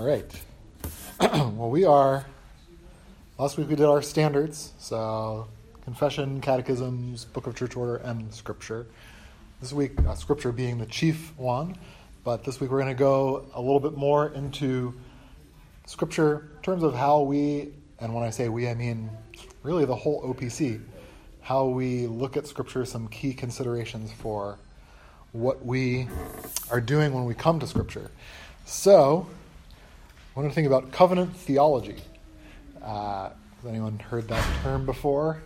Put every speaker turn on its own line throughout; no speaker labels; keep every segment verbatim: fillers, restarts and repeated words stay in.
right. Well, we are, last week we did our standards, so confession, catechisms, book of church order, and scripture. This week, uh, scripture being the chief one, but this week we're going to go a little bit more into scripture in terms of how we, and when I say we, I mean really the whole O P C, how we look at scripture, some key considerations for what we are doing when we come to scripture. So, I want to think about covenant theology. Uh, has anyone heard that term before?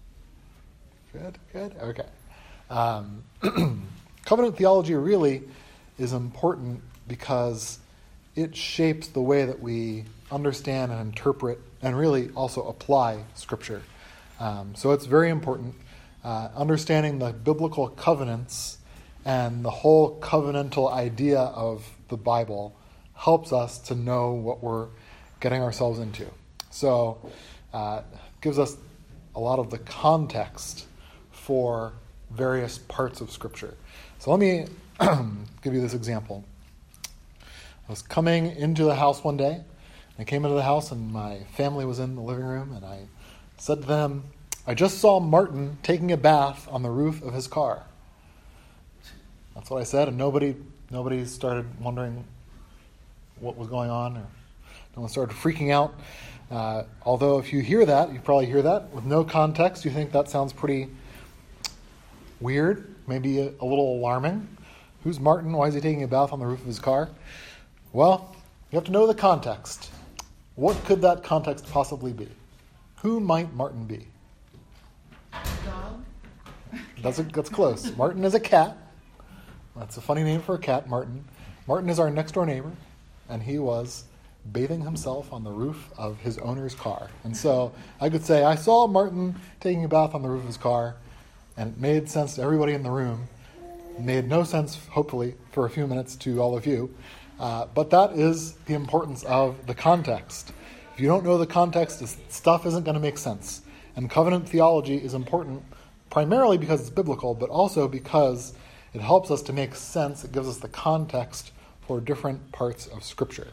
Good, good, okay. Um, covenant theology really is important because it shapes the way that we understand and interpret and really also apply Scripture. Um, so it's very important. Uh, understanding the biblical covenants and the whole covenantal idea of the Bible helps us to know what we're getting ourselves into. So uh, gives us a lot of the context for various parts of Scripture. So let me give you this example. I was coming into the house one day. I came into the house and my family was in the living room, and I said to them, I just saw Martin taking a bath on the roof of his car. That's what I said, and nobody nobody started wondering what was going on, or no one started freaking out. Uh, although if you hear that, you probably hear that with no context, you think that sounds pretty weird, maybe a, a little alarming. Who's Martin? Why is he taking a bath on the roof of his car? Well, you have to know the context. What could that context possibly be? Who might Martin be?
Dog?
That's, a, that's close. Martin is a cat. That's a funny name for a cat, Martin. Martin is our next door neighbor, and he was bathing himself on the roof of his owner's car. And so I could say, I saw Martin taking a bath on the roof of his car, and it made sense to everybody in the room. It made no sense, hopefully, for a few minutes to all of you. Uh, but that is the importance of the context. If you don't know the context, this stuff isn't going to make sense. And covenant theology is important primarily because it's biblical, but also because it helps us to make sense. It gives us the context for different parts of Scripture.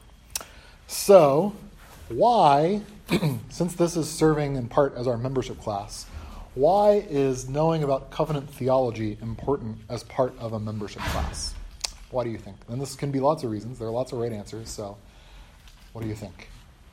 So, why, since this is serving in part as our membership class, why is knowing about covenant theology important as part of a membership class? Why do you think? And this can be lots of reasons. There are lots of right answers, so what do you think?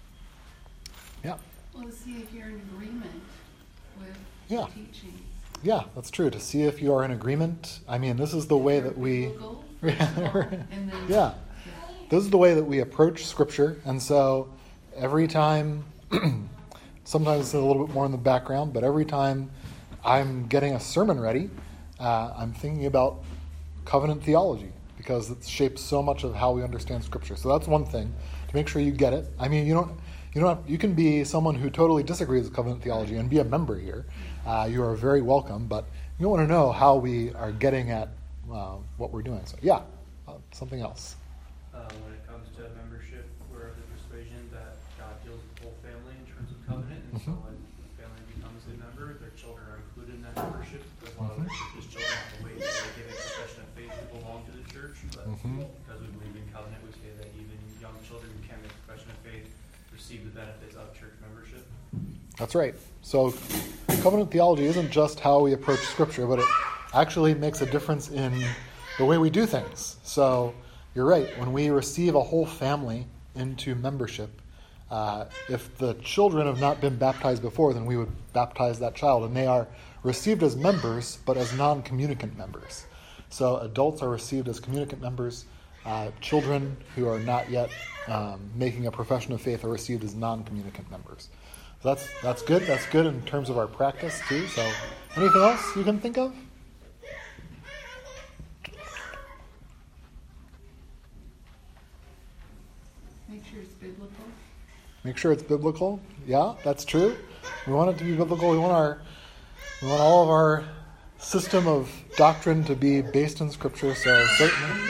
Yeah.
Well, to see if you're in agreement with
yeah.
the teaching.
Yeah, that's true. To see if you are in agreement. I mean, this is the way that we...
yeah.
yeah. This is the way that we approach Scripture. And so every time, sometimes it's a little bit more in the background, but every time I'm getting a sermon ready, uh, I'm thinking about covenant theology because it shapes so much of how we understand Scripture. So that's one thing, to make sure you get it. I mean, you don't... You don't have, you can be someone who totally disagrees with covenant theology and be a member here. Uh, you are very welcome, but you want to know how we are getting at uh, what we're doing. So, yeah, uh, something else.
Uh, when it comes to membership, we're of the persuasion that God deals with the whole family in terms of covenant, and mm-hmm. so when the family becomes a member, their children are included in that membership. Because a lot of mm-hmm. churches, children have to wait until they give a profession of faith to belong to the church, but mm-hmm. because we believe in covenant, we say that even young children who can't make a profession of faith receive the benefits of church membership.
That's right. So covenant theology isn't just how we approach Scripture, but it actually makes a difference in the way we do things. So you're right. When we receive a whole family into membership, uh, if the children have not been baptized before, then we would baptize that child. And they are received as members, but as non-communicant members. So adults are received as communicant members. Uh, children who are not yet um, making a profession of faith are received as non-communicant members. So that's that's good. That's good in terms of our practice too. So, anything else you can think of?
Make sure it's biblical.
Make sure it's biblical. Yeah, that's true. We want it to be biblical. We want our we want all of our system of doctrine to be based in Scripture. So certainly.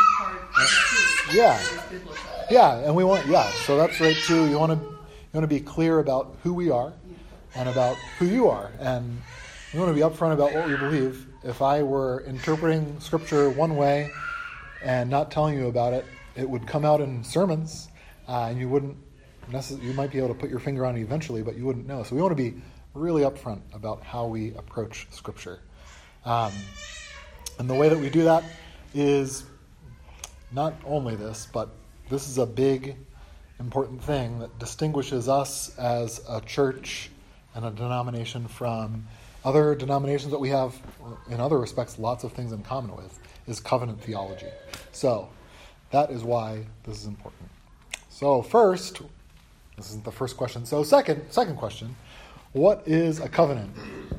Yeah, yeah, and we want yeah. So that's right too. You want to you want to be clear about who we are, and about who you are, and we want to be upfront about what we believe. If I were interpreting Scripture one way and not telling you about it, it would come out in sermons. uh, and you wouldn't necess- you might be able to put your finger on it eventually, but you wouldn't know. So we want to be really upfront about how we approach Scripture. Um, and the way that we do that is not only this, but this is a big, important thing that distinguishes us as a church and a denomination from other denominations that we have, in other respects, lots of things in common with, is covenant theology. So that is why this is important. So first, this isn't the first question. So second, second question, what is a covenant?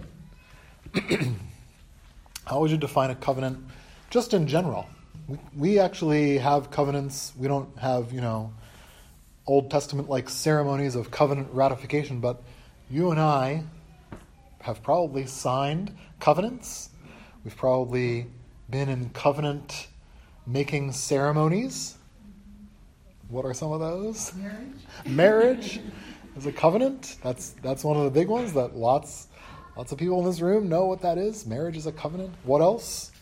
How would you define a covenant just in general? We, we actually have covenants. We don't have, you know, Old Testament-like ceremonies of covenant ratification, but you and I have probably signed covenants. We've probably been in covenant-making ceremonies. What are some of those?
Marriage?
Marriage is a covenant. That's that's one of the big ones that lots lots of people in this room know what that is. Marriage is a covenant. What else?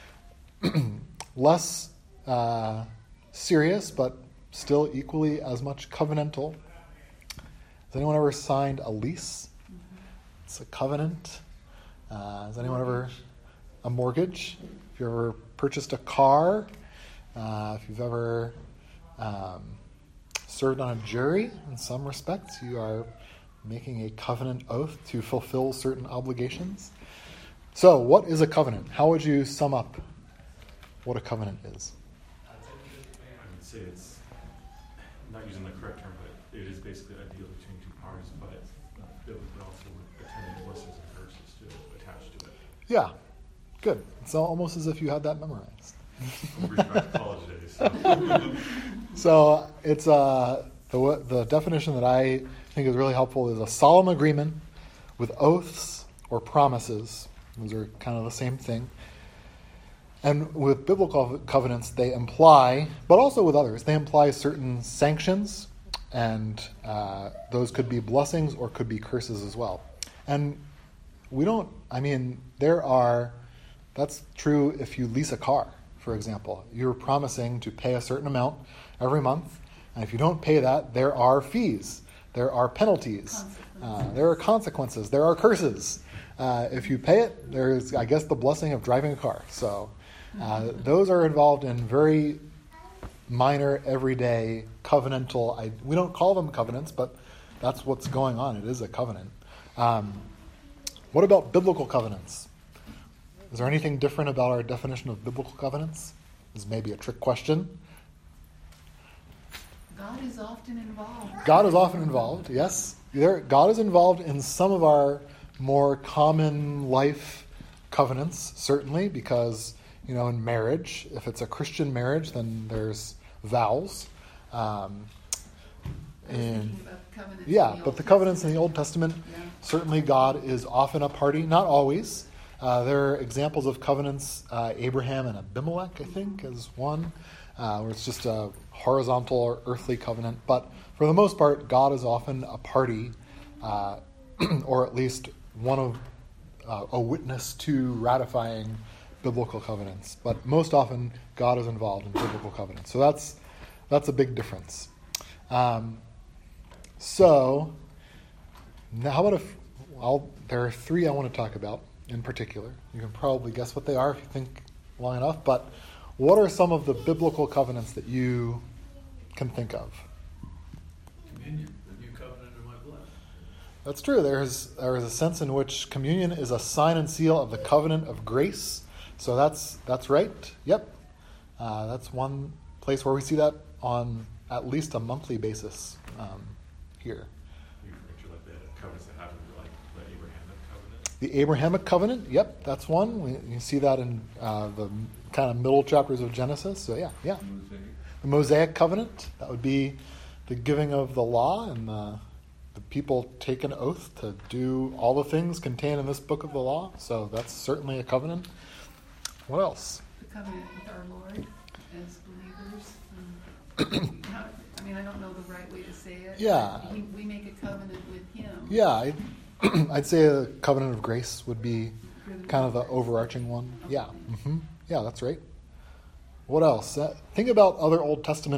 Less uh, serious, but still equally as much covenantal. Has anyone ever signed a lease? Mm-hmm. It's a covenant. Uh, has anyone ever a mortgage? If you ever purchased a car, uh, if you've ever um, served on a jury, in some respects, you are making a covenant oath to fulfill certain obligations. So, what is a covenant? How would you sum up what a covenant is?
I would say it's, I'm not using the correct term, but it is basically a deal between two parties, but biblically also with attendant blessings and curses to attach to it.
Yeah, good. It's almost as if you had that memorized.
We're back to college days. So.
So it's uh, the the definition that I think is really helpful is a solemn agreement with oaths or promises. Those are kind of the same thing. And with biblical covenants, they imply, but also with others, they imply certain sanctions, and uh, those could be blessings or could be curses as well. And we don't, I mean, there are, that's true if you lease a car, for example. You're promising to pay a certain amount every month, and if you don't pay that, there are fees, there are penalties, uh, there are consequences, there are curses. Uh, if you pay it, there's, I guess, the blessing of driving a car. So uh, those are involved in very minor, everyday, covenantal, I, we don't call them covenants, but that's what's going on. It is a covenant. Um, what about biblical covenants? Is there anything different about our definition of biblical covenants? This is maybe a trick question.
God is often involved.
God is often involved, yes. There, God is involved in some of our more common life covenants, certainly, because, you know, in marriage, if it's a Christian marriage, then there's vows. Um, and
Covenants
yeah,
in the
but
Old
the covenants in
Testament.
the Old Testament,
Yeah.
certainly God is often a party, not always. Uh, there are examples of covenants, uh, Abraham and Abimelech, I think, is one, uh, where it's just a horizontal or earthly covenant. But for the most part, God is often a party, uh, or at least one of uh, a witness to ratifying biblical covenants. But most often, God is involved in biblical covenants. So that's that's a big difference. Um, so now, how about if I'll, there are three I want to talk about in particular. You can probably guess what they are if you think long enough. But what are some of the biblical covenants that you can think of?
Communion, the new covenant in my blood.
That's true. There is there is a sense in which communion is a sign and seal of the covenant of grace. So that's that's right. Yep, uh, that's one place where we see that on at least a monthly basis um, here.
You picture like the covenants that happened, like the Abrahamic covenant.
The Abrahamic covenant. Yep, that's one. We, you see that in uh, the kind of middle chapters of Genesis. So yeah, yeah. The Mosaic covenant. That would be the giving of the law, and the, the people take an oath to do all the things contained in this book of the law. So that's certainly a covenant. What else?
The covenant with our Lord as believers. Um, how, I mean, I don't know the right way to say it.
Yeah.
We, we make a covenant with Him.
Yeah, I, I'd say a covenant of grace would be kind of the overarching one. Yeah, mm-hmm. Yeah, that's right. What else? Uh, think about other Old Testament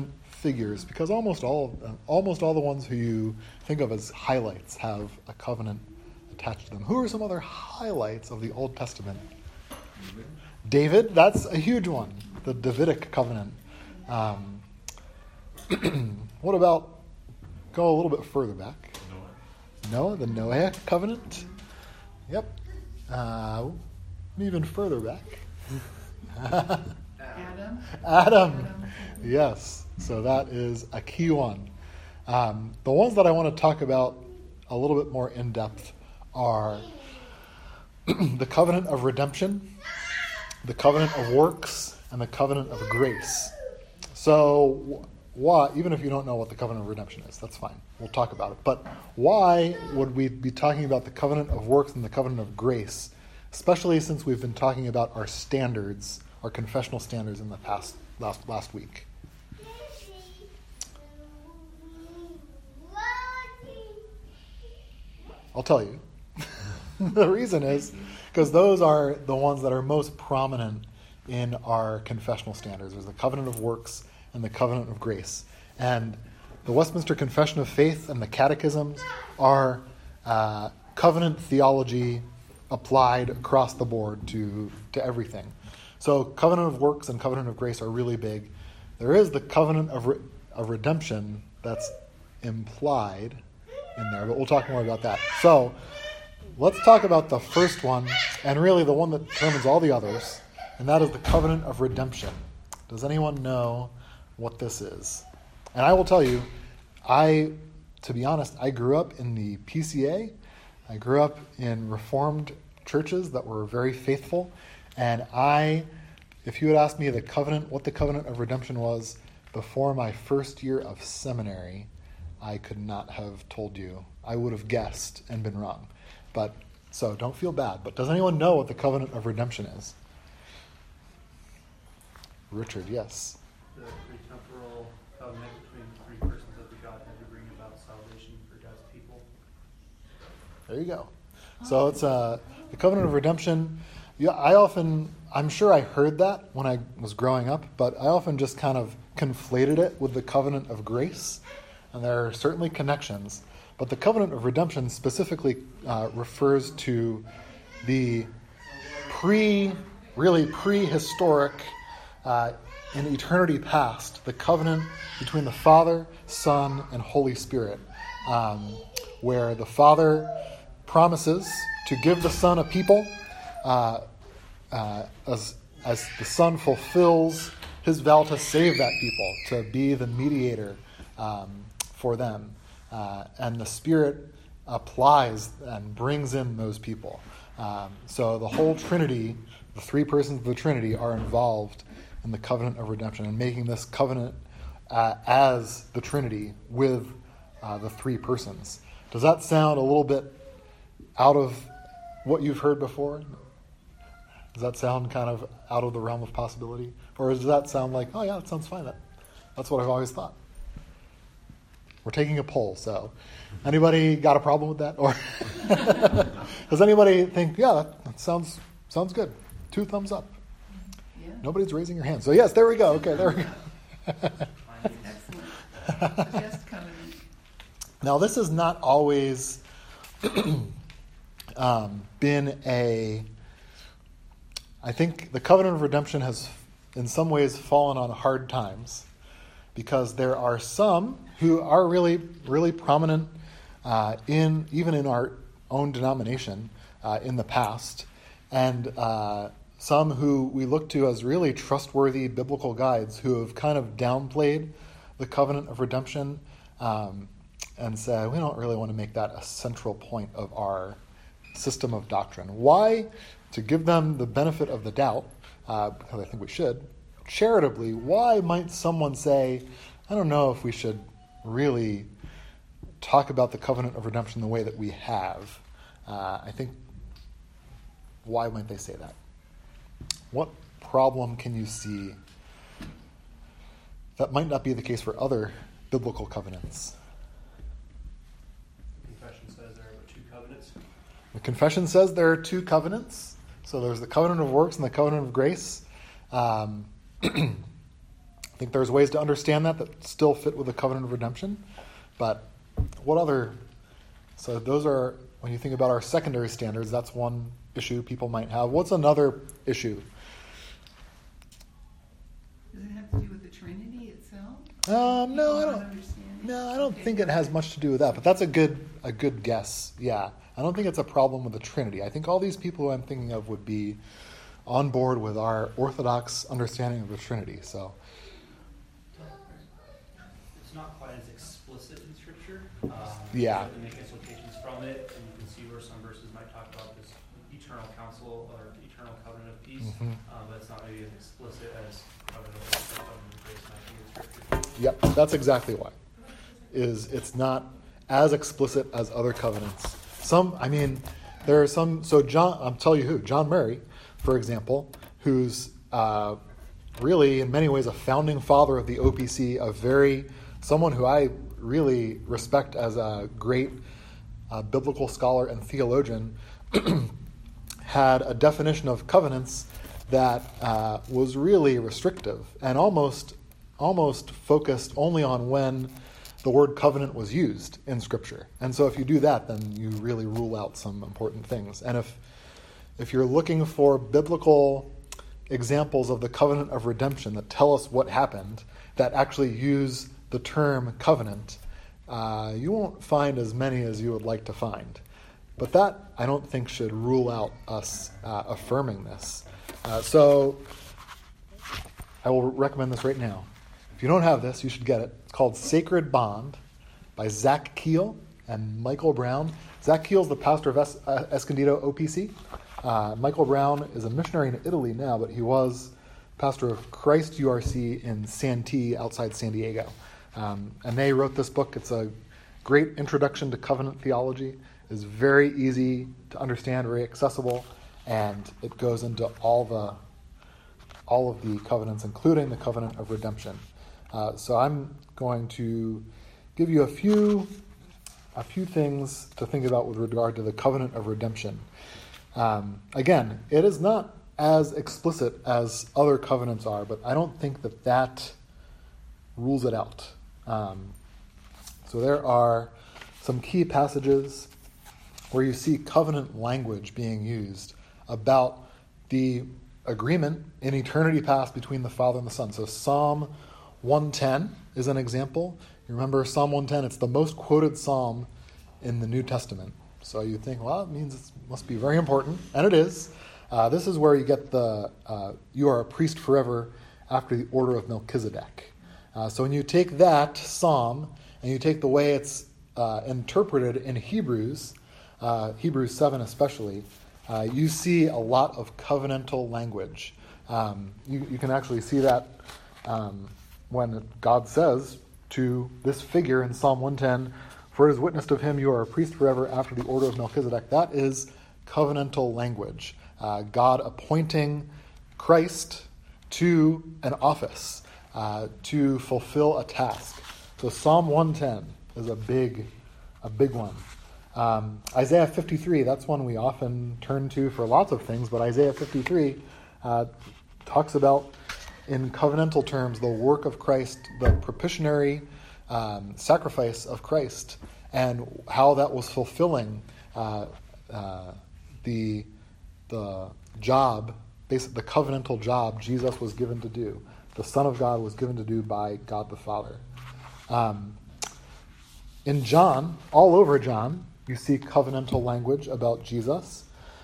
figures because almost all uh, almost all the ones who you think of as highlights have a covenant attached to them. Who are some other highlights of the Old Testament? David, that's a huge one. The Davidic covenant. Um, what about, go a little bit further back.
Noah.
Noah, the Noahic covenant. Yep. Uh, even further back.
Adam.
Adam.
Adam.
Yes. So that is a key one. Um, the ones that I want to talk about a little bit more in depth are the covenant of redemption, the covenant of works, and the covenant of grace. So why, even if you don't know what the covenant of redemption is, that's fine. We'll talk about it. But why would we be talking about the covenant of works and the covenant of grace, especially since we've been talking about our standards, our confessional standards in the past last last week? I'll tell you. The reason is because those are the ones that are most prominent in our confessional standards. There's the covenant of works and the covenant of grace. And the Westminster Confession of Faith and the catechisms are uh, covenant theology applied across the board to, to everything. So covenant of works and covenant of grace are really big. There is the covenant of, re- of redemption that's implied in there, but we'll talk more about that. So let's talk about the first one, and really the one that determines all the others, and that is the covenant of redemption. Does anyone know what this is? And I will tell you, I, to be honest, I grew up in the P C A. I grew up in Reformed churches that were very faithful, and I, if you had asked me the covenant, what the covenant of redemption was before my first year of seminary, I could not have told you. I would have guessed and been wrong. But so don't feel bad. But does anyone know what the covenant of redemption is? Richard, yes.
The temporal covenant between the three persons of the Godhead to bring about salvation for God's people.
There you go. So it's uh, the covenant of redemption. Yeah, I often, I'm sure I heard that when I was growing up, but I often just kind of conflated it with the covenant of grace. And there are certainly connections. But the covenant of redemption specifically uh, refers to the pre, really prehistoric, uh, in eternity past, the covenant between the Father, Son, and Holy Spirit, um, where the Father promises to give the Son a people uh, uh, as, as the Son fulfills his vow to save that people, to be the mediator um, for them. Uh, and the Spirit applies and brings in those people. Um, so the whole Trinity, the three persons of the Trinity, are involved in the covenant of redemption and making this covenant uh, as the Trinity with uh, the three persons. Does that sound a little bit out of what you've heard before? Does that sound kind of out of the realm of possibility? Or does that sound like, oh yeah, that sounds fine. That, that's what I've always thought. We're taking a poll, so anybody got a problem with that? Or does anybody think, yeah, that, that sounds sounds good? Two thumbs up.
Yeah.
Nobody's raising your hand. So yes, there we go. Okay, there we go.
Excellent. The best covenant.
Now, this has not always um, been a... I think the covenant of redemption has, in some ways, fallen on hard times because there are some who are really, really prominent uh, in even in our own denomination uh, in the past, and uh, some who we look to as really trustworthy biblical guides who have kind of downplayed the covenant of redemption um, and said, we don't really want to make that a central point of our system of doctrine. Why? To give them the benefit of the doubt, uh, because I think we should, charitably, why might someone say, I don't know if we should really talk about the covenant of redemption the way that we have? Uh, I think, why might they say that? What problem can you see that might not be the case for other biblical covenants?
Confession says there are two covenants.
The confession says there are two covenants. So there's the covenant of works and the covenant of grace. Um, I think there's ways to understand that that still fit with the covenant of redemption. But what other... So those are, when you think about our secondary standards, that's one issue people might have. What's another issue?
Does it have to do with the Trinity itself?
Um, no, I
People
don't.
not understanding?
No, I don't
Okay.
think it has much to do with that. But that's a good a good guess. Yeah, I don't think it's a problem with the Trinity. I think all these people who I'm thinking of would be on board with our Orthodox understanding of the Trinity. So,
It's not quite as explicit in Scripture. Um,
Yeah.
You have to make implications from it, and you can see where some verses might talk about this eternal counsel or eternal covenant of peace,
Mhm.
uh, but it's not maybe as explicit as covenant of covenant of grace might be in Scripture.
yep, that's exactly why. Is it's not as explicit as other covenants. Some, I mean, there are some. So John, I'll tell you who. John Murray, for example, who's uh, really in many ways a founding father of the O P C, a very someone who I really respect as a great uh, biblical scholar and theologian, had a definition of covenants that uh, was really restrictive and almost almost focused only on when the word covenant was used in Scripture. And so if you do that, then you really rule out some important things. And if if you're looking for biblical examples of the covenant of redemption that tell us what happened, that actually use the term covenant, uh, you won't find as many as you would like to find. But that, I don't think, should rule out us uh, affirming this. Uh, so I will recommend this right now. If you don't have this, you should get it. It's called Sacred Bond by Zach Keel and Michael Brown. Zach Keel is the pastor of es- uh, Escondido O P C. Uh, Michael Brown is a missionary in Italy now, but he was pastor of Christ U R C in Santee outside San Diego. Um, and they wrote this book. It's a great introduction to covenant theology. It's very easy to understand, very accessible, and it goes into all the all of the covenants, including the covenant of redemption. Uh, so I'm going to give you a few a few things to think about with regard to the covenant of redemption. Um, again, it is not as explicit as other covenants are, but I don't think that that rules it out. Um, so there are some key passages where you see covenant language being used about the agreement in eternity past between the Father and the Son. So Psalm one ten is an example. You remember Psalm one ten, it's the most quoted psalm in the New Testament. So you think, well, it means it must be very important, and it is. Uh, this is where you get the, uh, you are a priest forever after the order of Melchizedek. Uh, so when you take that psalm, and you take the way it's uh, interpreted in Hebrews, uh, Hebrews seven especially, uh, you see a lot of covenantal language. Um, you, you can actually see that um, when God says to this figure in Psalm one ten, "For it is witnessed of him, you are a priest forever after the order of Melchizedek." That is covenantal language. Uh, God appointing Christ to an office, uh, to fulfill a task. So Psalm one ten is a big, a big one. Um, Isaiah fifty-three, that's one we often turn to for lots of things, but Isaiah fifty-three uh, talks about, in covenantal terms, the work of Christ, the propitiatory um, sacrifice of Christ, and how that was fulfilling uh, uh, the the job, basically the covenantal job Jesus was given to do. The Son of God was given to do by God the Father. Um, in John, all over John, you see covenantal language about Jesus.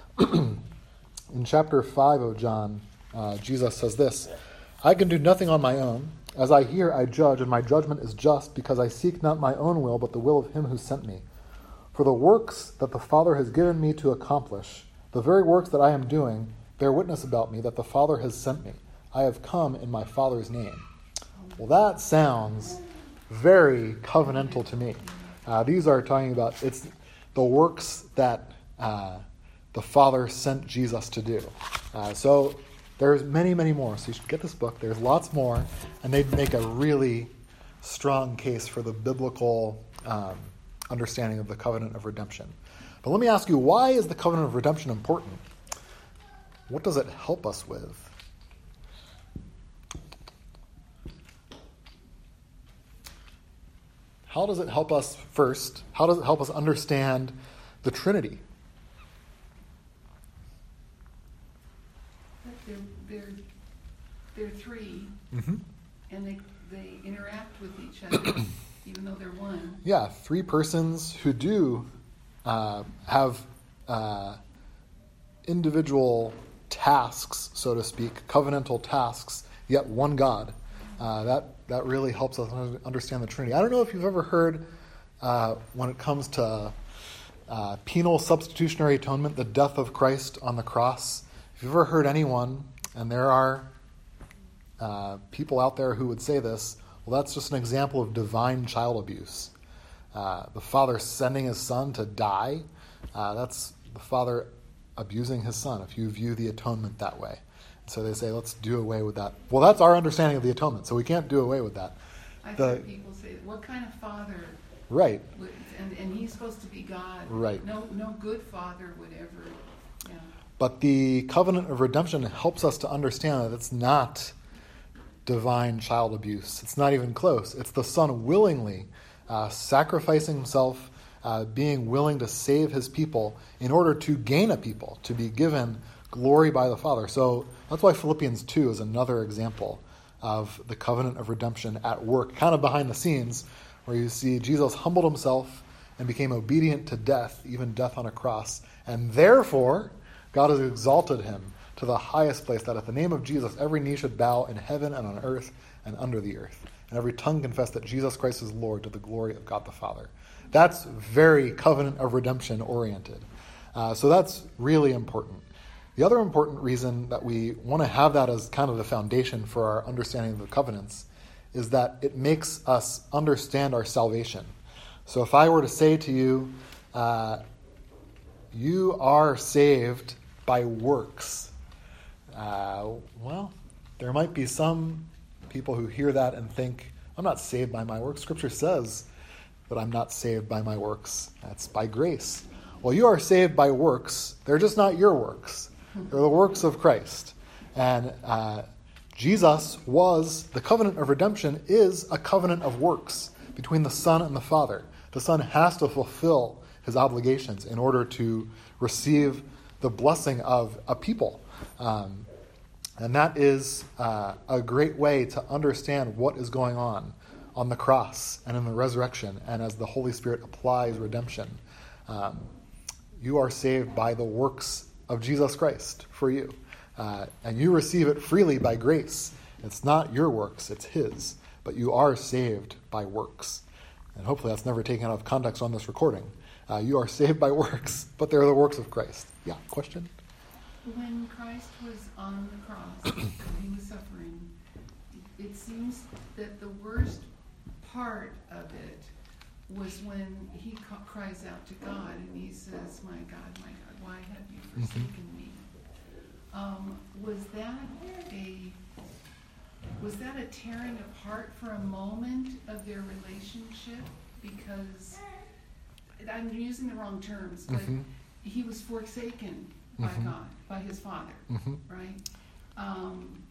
In chapter five of John, uh, Jesus says this, "I can do nothing on my own. As I hear, I judge, and my judgment is just, because I seek not my own will, but the will of him who sent me. For the works that the Father has given me to accomplish, the very works that I am doing, bear witness about me that the Father has sent me. I have come in my Father's name." Well, that sounds very covenantal to me. Uh, these are talking about, it's the works that uh, the Father sent Jesus to do. Uh, so there's many, many more. So you should get this book. There's lots more. And they make a really strong case for the biblical um, understanding of the covenant of redemption. But let me ask you, why is the covenant of redemption important? What does it help us with? how does it help us first? How does it help us understand the Trinity?
But they're, they're, they're three,
Mm-hmm.
and they, they interact with each other, even though they're one.
Yeah, three persons who do uh, have uh, individual tasks, so to speak, covenantal tasks, yet one God. Uh, that that really helps us understand the Trinity. I don't know if you've ever heard, uh, when it comes to uh, penal substitutionary atonement, the death of Christ on the cross. If you've ever heard anyone, and there are uh, people out there who would say this, well, that's just an example of divine child abuse. Uh, the Father sending his Son to die, uh, that's the Father abusing his Son, if you view the atonement that way. So they say, let's do away with that. Well, that's our understanding of the atonement, so we can't do away with that.
I've
The-
heard people say, what kind of father
Right,
would, and, and he's supposed to be God.
Right.
No, no good father would ever, yeah.
but the covenant of redemption helps us to understand that it's not divine child abuse. It's not even close. It's the Son willingly uh, sacrificing himself, uh, being willing to save his people in order to gain a people, to be given glory by the Father. So that's why Philippians two is another example of the covenant of redemption at work, kind of behind the scenes, where you see Jesus humbled himself and became obedient to death, even death on a cross. And therefore, God has exalted him to the highest place, that at the name of Jesus, every knee should bow in heaven and on earth and under the earth, and every tongue confess that Jesus Christ is Lord, to the glory of God the Father. That's very covenant of redemption oriented. Uh, so that's really important. The other important reason that we want to have that as kind of the foundation for our understanding of the covenants is that it makes us understand our salvation. So if I were to say to you, uh, you are saved by works, uh, well, there might be some people who hear that and think, I'm not saved by my works. Scripture says that I'm not saved by my works. That's by grace. Well, you are saved by works. They're just not your works. They're the works of Christ. And uh, Jesus was, the covenant of redemption is a covenant of works between the Son and the Father. The Son has to fulfill his obligations in order to receive the blessing of a people. Um, and that is uh, a great way to understand what is going on on the cross and in the resurrection, and as the Holy Spirit applies redemption. Um, you are saved by the works of Jesus Christ for you. Uh, and you receive it freely by grace. It's not your works, it's his. But you are saved by works. And hopefully that's never taken out of context on this recording. Uh, you are saved by works, but they're the works of Christ. Yeah, question?
When Christ was on the cross and he was suffering, it seems that the worst part of it was when he ca- cries out to God and he says, my God, my God, why have you forsaken
Mm-hmm.
me? Um, was that a was that a tearing apart for a moment of their relationship? Because I'm using the wrong terms, but
Mhm.
he was forsaken by
Mhm.
God, by his Father,
Mhm.
right? Um,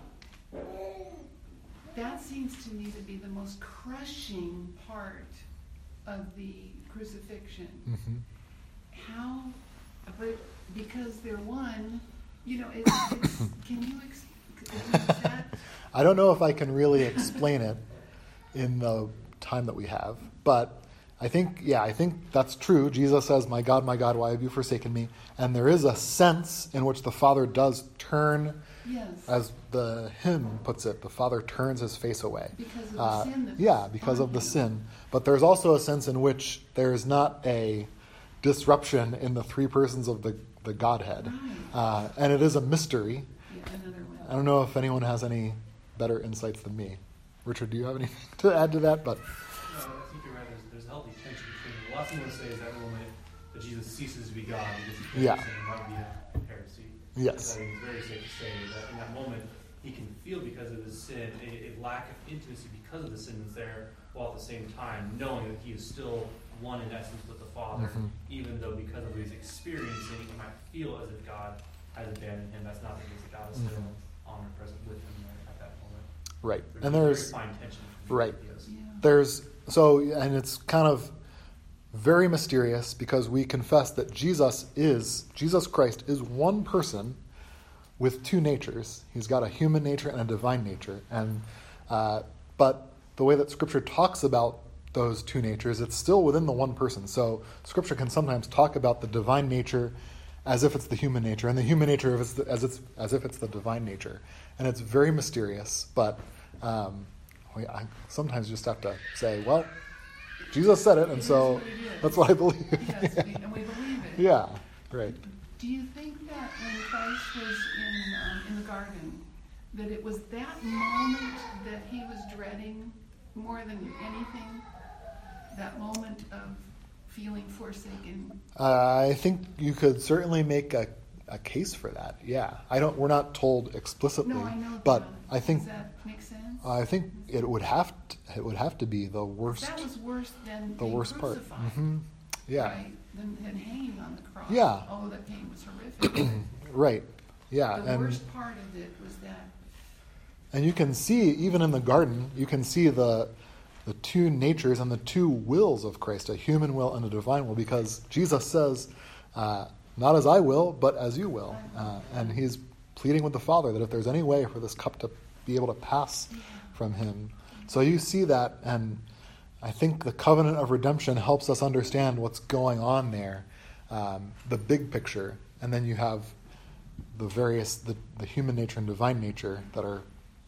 that seems to me to be the most crushing part of the crucifixion.
Mhm.
How, but because they're one, you know, it's, it's can you, ex- is that,
I don't know if I can really explain it in the time that we have, but I think, yeah, I think that's true. Jesus says, my God, my God, why have you forsaken me? And there is a sense in which the Father does turn,
yes,
as the hymn puts it, the Father turns his face away.
because of the
Uh,
sin that's
yeah, because
on
of the
him.
sin. But there's also a sense in which there is not a disruption in the three persons of the, the Godhead.
Right.
Uh, and it is a mystery.
Yeah, another one.
I don't know if anyone has any better insights than me. Richard, do you have anything to add to that? But
No, I think you're right. There's, there's a healthy tension between the last thing I want to say is that moment that Jesus ceases to be God because he
Yeah.
sin might be a heresy.
Yes.
I think it's very safe to say that in that moment he can feel, because of his sin, a, a lack of intimacy because of the sin that's there, while at the same time knowing that he is still one in essence with the Father,
Mhm.
even though because of what he's experiencing, he might feel as if God has abandoned him. That's not the case. That God is still
Mhm.
omnipresent with him there at that moment.
right,
There's
and
a very
there's
fine tension.
right.
Yes.
Yeah.
there's so, and it's kind of very mysterious because we confess that Jesus is, Jesus Christ is one person with two natures. He's got a human nature and a divine nature. And uh, but the way that Scripture talks about those two natures, it's still within the one person. So Scripture can sometimes talk about the divine nature as if it's the human nature, and the human nature as, the, as, it's, as if it's the divine nature. And it's very mysterious, but um, we, I sometimes just have to say, well, Jesus said it, and
It is
so
what it is.
that's what I believe.
Yes, we, and we believe it.
Yeah, right.
Do you think that when Christ was in um, in the garden, that it was that moment that he was dreading more than anything? That moment of feeling forsaken?
Uh, I think you could certainly make a, a case for that. Yeah, I don't. We're not told explicitly,
No, I know
but
that.
I think
Does that make sense?
I think it would have to, it would have to be the worst.
That was worse than
the
being
worst part.
crucified,
hmm Yeah.
right? Than, than hanging on the cross.
Yeah.
Although that pain was horrific.
Right. Yeah.
The
and
worst part of it was that.
and you can see even in the garden, you can see the the two natures and the two wills of Christ, a human will and a divine will, because Jesus says, uh, "Not as I will, but as you will," uh, and he's pleading with the Father that if there's any way for this cup to be able to pass from him. So you see that, and I think the covenant of redemption helps us understand what's going on there, um, the big picture, and then you have the various, the, the human nature and divine nature that are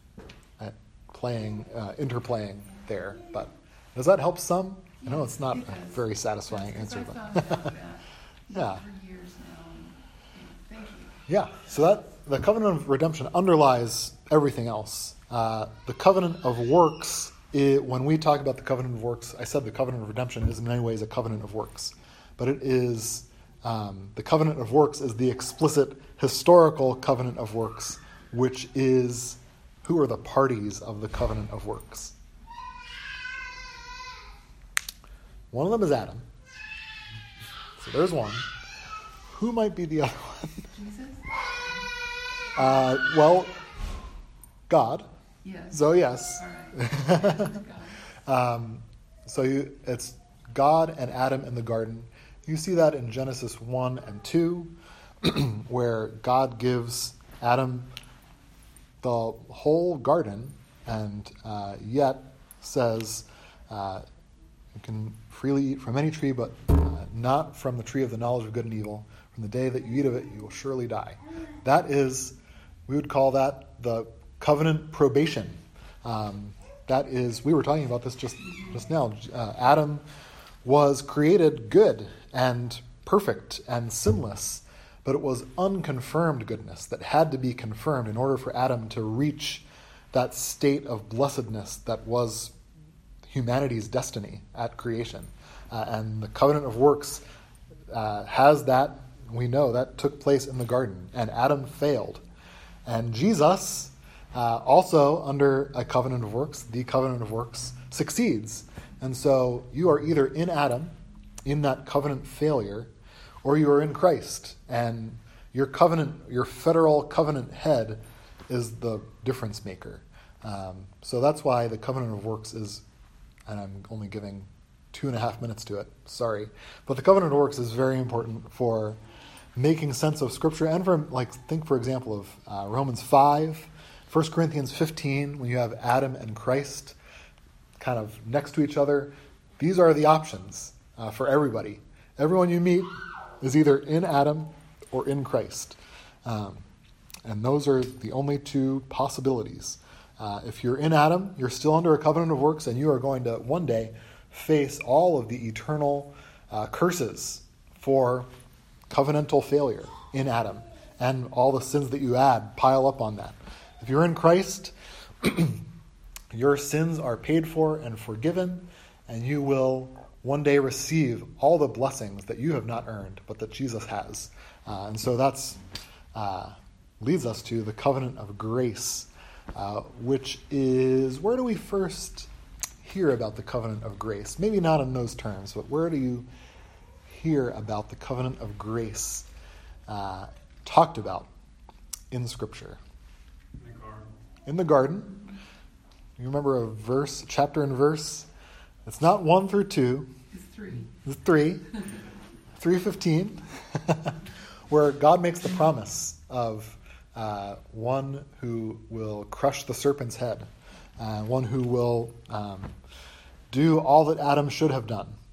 at playing, uh, interplaying there. But does that help some? I know it's not
It
a
does.
very satisfying
Yes, 'cause
answer,
I've
but
thought about that
Yeah.
for years now. And, yeah, thank you.
yeah. So that the covenant of redemption underlies everything else. Uh, the covenant of works, it, when we talk about the covenant of works, I said the covenant of redemption is in many ways a covenant of works. But it is, um, the covenant of works is the explicit historical covenant of works, which is, who are the parties of the covenant of works? One of them is Adam. So there's one. Who might be the other one?
Jesus?
Uh, well, God.
Yes.
So yes.
All right. God.
Um, so you, it's God and Adam in the garden. You see that in Genesis one and two, where God gives Adam the whole garden, and uh, yet says, uh, you can freely eat from any tree, but uh, not from the tree of the knowledge of good and evil. From the day that you eat of it, you will surely die. That is, we would call that the covenant probation. Um, that is, we were talking about this just, just now. Uh, Adam was created good and perfect and sinless, but it was unconfirmed goodness that had to be confirmed in order for Adam to reach that state of blessedness that was humanity's destiny at creation. Uh, and the covenant of works uh, has that, we know, that took place in the garden, and Adam failed. And Jesus, uh, also under a covenant of works, the covenant of works, succeeds. And so you are either in Adam, in that covenant failure, or you are in Christ. And your covenant, your federal covenant head is the difference maker. Um, so that's why the covenant of works is, and I'm only giving two and a half minutes to it, sorry. But the covenant of works is very important for making sense of Scripture, and for, like, think, for example, of uh, Romans five, First Corinthians fifteen, when you have Adam and Christ kind of next to each other. These are the options uh, for everybody. Everyone you meet is either in Adam or in Christ. Um, and those are the only two possibilities. Uh, if you're in Adam, you're still under a covenant of works, and you are going to one day face all of the eternal uh, curses for covenantal failure in Adam, and all the sins that you add pile up on that. If you're in Christ, your sins are paid for and forgiven, and you will one day receive all the blessings that you have not earned, but that Jesus has. Uh, and so that's uh, leads us to the covenant of grace, uh, which is, where do we first hear about the covenant of grace? Maybe not in those terms, but where do you hear about the covenant of grace uh, talked about in Scripture?
In the garden.
In the garden. You remember a verse, chapter and verse It's not one through two.
It's three.
It's three. three fifteen, where God makes the promise of uh, one who will crush the serpent's head, uh, one who will um, do all that Adam should have done.